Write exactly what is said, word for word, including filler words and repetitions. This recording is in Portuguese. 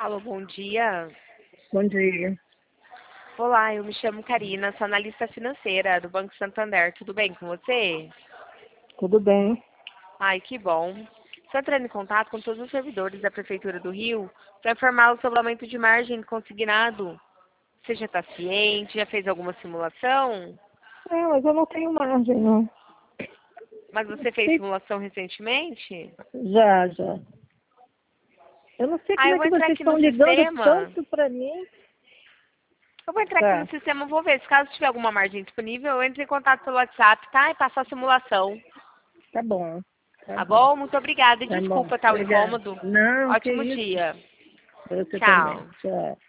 Alô, bom dia. Bom dia. Olá, eu me chamo Karina, sou analista financeira do Banco Santander. Tudo bem com você? Tudo bem? Ai, que bom. Estou entrando em contato com todos os servidores da Prefeitura do Rio para informá-los sobre o aumento de margem consignado. Você já está ciente? Já fez alguma simulação? É, mas eu não tenho margem, não. Mas você fez Sei- simulação recentemente? Já, já. Eu não sei Ah, como eu é vou que entrar vocês aqui no estão ligando sistema. tanto para mim. Eu vou entrar aqui no Tá, sistema, vou ver. Se caso tiver alguma margem disponível, eu entro em contato pelo WhatsApp, tá? E passo a simulação. tá bom. Tá Tá bom. bom? Muito obrigada e Tá bom. desculpa, tá, o Obrigada. incômodo. Não, que Ótimo isso. dia. Pra você também. Tchau. Tchau.